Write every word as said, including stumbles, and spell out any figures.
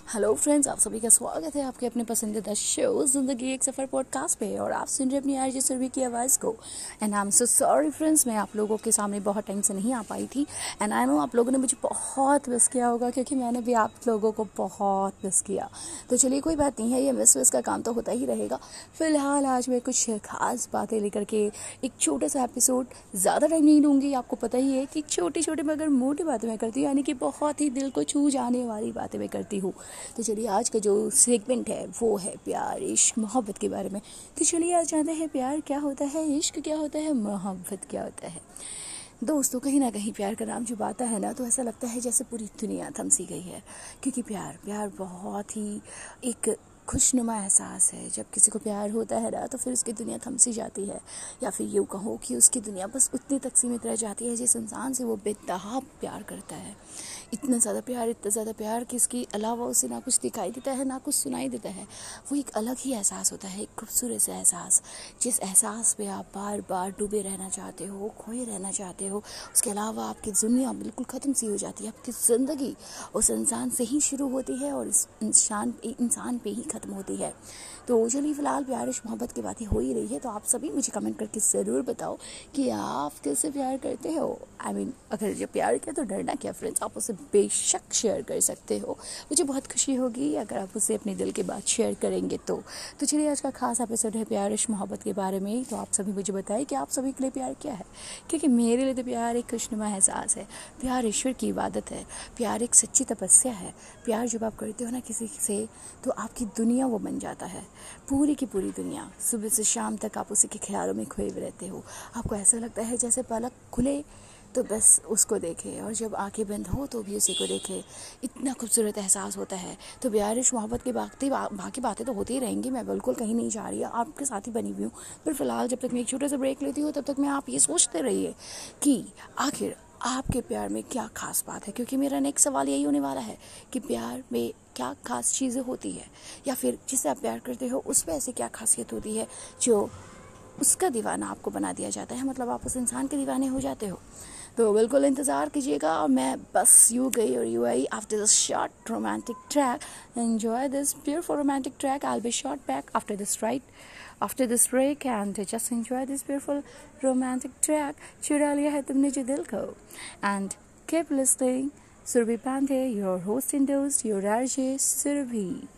Hello friends, आप सभी का स्वागत है आपके अपने पसंदीदा शो जिंदगी एक सफ़र पॉडकास्ट पे। और आप सुन रहे अपनी आरजे सुरभि की आवाज़ को। And I am so sorry friends, मैं आप लोगों के सामने बहुत टाइम से नहीं आ पाई थी। एंड आई नो आप लोगों ने मुझे बहुत मिस किया होगा, क्योंकि मैंने भी आप लोगों को बहुत मिस किया। तो चलिए, कोई बात नहीं है, ये मिस विस का काम तो होता ही रहेगा। फिलहाल आज मैं कुछ खास बातें लेकर के एक छोटा सा एपिसोड, ज़्यादा टाइम नहीं लूँगी। आपको पता ही है कि छोटी छोटी मगर मोटी बातें मैं करती हूँ, यानी कि बहुत ही दिल को छू जाने वाली बातें मैं करती हूँ। तो चलिए, आज का जो सेगमेंट है वो है प्यार, इश्क, मोहब्बत के बारे में। तो चलिए आज जानते हैं प्यार क्या होता है, इश्क क्या होता है, मोहब्बत क्या होता है। दोस्तों, कहीं ना कहीं प्यार का नाम जब आता है ना, तो ऐसा लगता है जैसे पूरी दुनिया थम सी गई है। क्योंकि प्यार प्यार बहुत ही एक खुशनुमा एहसास है। जब किसी को प्यार होता है ना, तो फिर उसकी दुनिया थम सी जाती है, या फिर यूँ कहो कि उसकी दुनिया बस उतनी तक सीमित रह जाती है जिस इंसान से वो बेतहा प्यार करता है। इतना ज़्यादा प्यार इतना ज़्यादा प्यार कि इसके अलावा उसे ना कुछ दिखाई देता है ना कुछ सुनाई देता है। वो एक अलग ही एहसास होता है, एक खूबसूरत सा एहसास, जिस एहसास पे आप बार बार डूबे रहना चाहते हो, खोए रहना चाहते हो। उसके अलावा आपकी दुनिया बिल्कुल ख़त्म सी हो जाती है। आपकी ज़िंदगी उस इंसान से ही शुरू होती है और इस इंसान इंसान पे ही ख़त्म होती है। तो चलिए, फ़िलहाल प्यार इश्क मोहब्बत की बातें हो ही रही है, तो आप सभी मुझे कमेंट करके ज़रूर बताओ कि आप किससे प्यार करते हो। आई I मीन mean, अगर जब प्यार किया तो डरना क्या फ्रेंड्स, आप उसे बेशक शेयर कर सकते हो। मुझे बहुत खुशी होगी अगर आप उसे अपने दिल की बात शेयर करेंगे तो तो चलिए, आज का खास एपिसोड है प्यार इश्क मोहब्बत के बारे में। तो आप सभी मुझे बताएं कि आप सभी के लिए प्यार क्या है, क्योंकि मेरे लिए तो प्यार एक खुशनुमा एहसास है। प्यार ईश्वर की इबादत है। प्यार एक सच्ची तपस्या है। प्यार जब आप करते हो ना किसी से, तो आपकी दुनिया वो बन जाता है, पूरी की पूरी दुनिया। सुबह से शाम तक आप उसी के ख्यालों में खोए हुए रहते हो। आपको ऐसा लगता है जैसे पलक खुले तो बस उसको देखे, और जब आंखें बंद हो तो भी उसी को देखे। इतना खूबसूरत एहसास होता है। तो प्यार इश्क मोहब्बत की बातें बाकी बातें तो होती ही रहेंगी, मैं बिल्कुल कहीं नहीं जा रही है, आपके साथ ही बनी हुई हूँ। पर फिलहाल जब तक मैं एक छोटा सा ब्रेक लेती हूँ, तब तक मैं आप ये सोचते रहिए कि आखिर आपके प्यार में क्या खास बात है। क्योंकि मेरा नेक्स्ट सवाल यही होने वाला है कि प्यार में क्या खास चीज़ें होती है, या फिर जिसे आप प्यार करते हो उस पर ऐसी क्या खासियत होती है जो उसका दीवाना आपको बना दिया जाता है, मतलब आप उस इंसान के दीवाने हो जाते हो। तो बिल्कुल इंतज़ार कीजिएगा, और मैं बस यूँ गई और यूँ आई after this short romantic track. Enjoy this beautiful romantic track. I will be short back after this right after this break, and just enjoy this beautiful romantic track. चुरा लिया है तुमने जो दिल को। And keep listening Surabhi Pandey, your host and host, your R J Surabhi.